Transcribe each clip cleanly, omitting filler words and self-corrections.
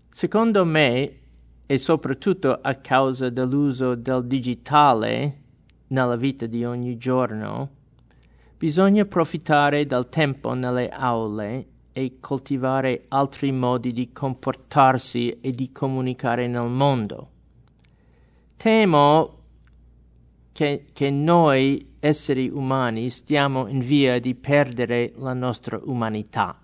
Secondo me, e soprattutto a causa dell'uso del digitale nella vita di ogni giorno, bisogna approfittare del tempo nelle aule e coltivare altri modi di comportarsi e di comunicare nel mondo. Temo che noi, esseri umani, stiamo in via di perdere la nostra umanità.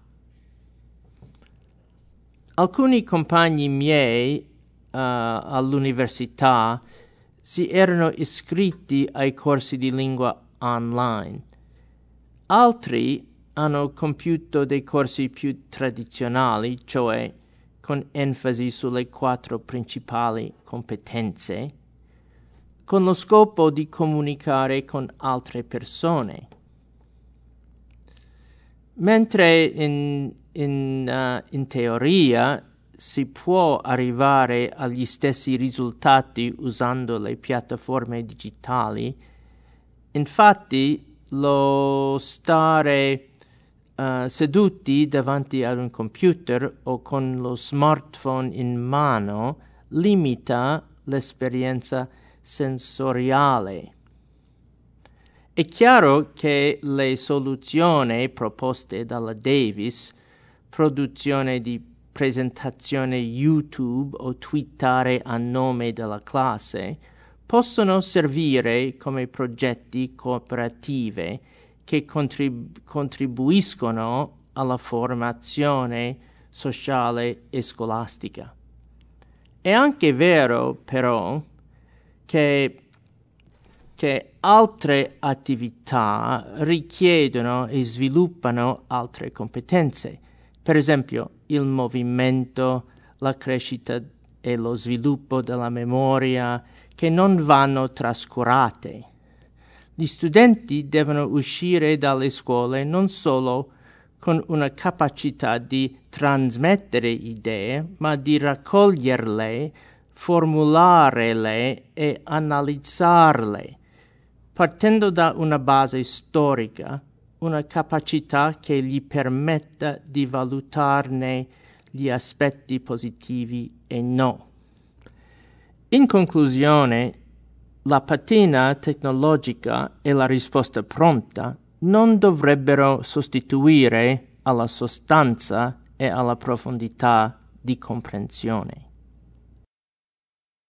Alcuni compagni miei all'università si erano iscritti ai corsi di lingua online. Altri hanno compiuto dei corsi più tradizionali, cioè con enfasi sulle 4 principali competenze, con lo scopo di comunicare con altre persone. Mentre in teoria si può arrivare agli stessi risultati usando le piattaforme digitali, infatti lo stare seduti davanti ad un computer o con lo smartphone in mano limita l'esperienza sensoriale. È chiaro che le soluzioni proposte dalla Davis, produzione di presentazione YouTube o twittare a nome della classe, possono servire come progetti cooperativi che contribuiscono alla formazione sociale e scolastica. È anche vero, però, che altre attività richiedono e sviluppano altre competenze. Per esempio, il movimento, la crescita e lo sviluppo della memoria, che non vanno trascurate. Gli studenti devono uscire dalle scuole non solo con una capacità di trasmettere idee, ma di raccoglierle, formularle e analizzarle, partendo da una base storica, una capacità che gli permetta di valutarne gli aspetti positivi e no. In conclusione, la patina tecnologica e la risposta pronta non dovrebbero sostituire alla sostanza e alla profondità di comprensione.